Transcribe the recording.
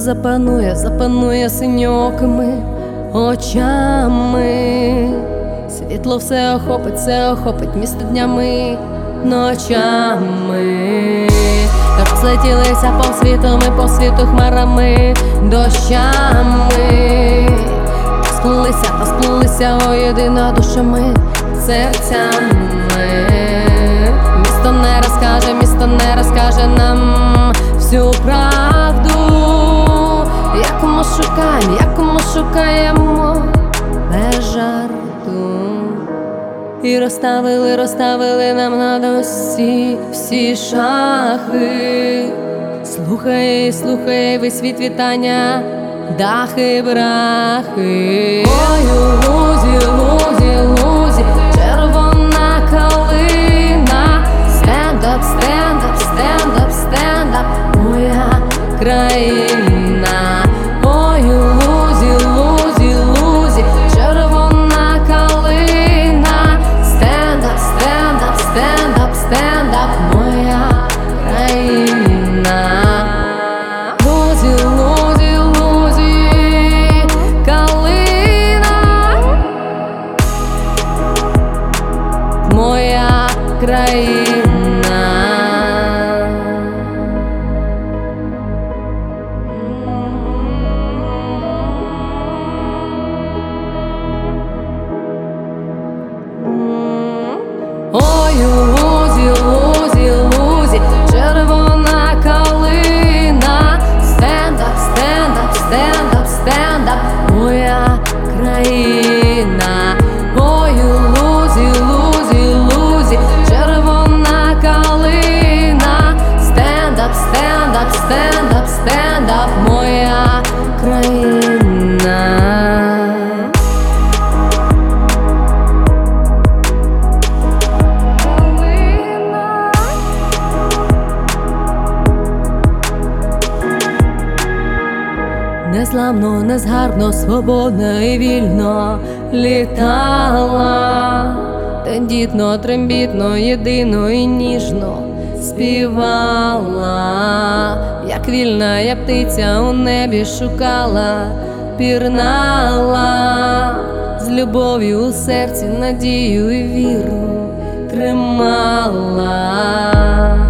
запанує синьокими очами. Світло все охопить місто днями, ночами. Розлетілися по світу хмарами, дощами. Розплилися воєдино душами, серцями. Місто не розкаже нам всю правду, якому шукаємо без жарту. І розставили нам на досі всі шахи. Слухай весь світ вітання, дахи, брахи. Ой, у лузі, червона калина. Стендап, моя країна. Ой, у лузі, червона калина. Стендап, моя країна. Лузі, калина. Моя країна. Ой, у лузі, червона калина. Стендап, моя країна. Ой, у лузі, червона калина. Стендап, моя країна. Незламно, незгарно, свободно і вільно літала, тендітно, трембітно, єдино і ніжно співала. Як вільна я птиця у небі шукала, пірнала, з любов'ю у серці надію і віру тримала.